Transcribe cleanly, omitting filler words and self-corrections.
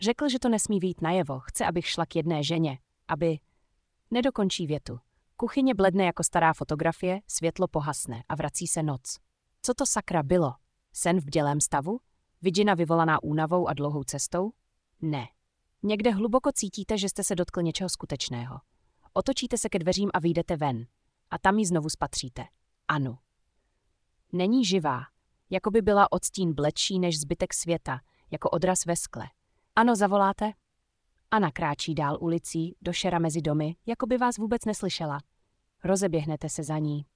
Řekl, že to nesmí vyjít najevo, chce, abych šla k jedné ženě, aby... Nedokončí větu. Kuchyně bledne jako stará fotografie, světlo pohasne a vrací se noc. Co to sakra bylo? Sen v bdělém stavu? Vidina vyvolaná únavou a dlouhou cestou? Ne. Někde hluboko cítíte, že jste se dotkl něčeho skutečného. Otočíte se ke dveřím a vyjdete ven. A tam ji znovu spatříte. Anu. Není živá. Jako by byla odstín bledší než zbytek světa, jako odraz ve skle. Ano, zavoláte? Anna kráčí dál ulicí, do šera mezi domy, jako by vás vůbec neslyšela. Rozeběhnete se za ní.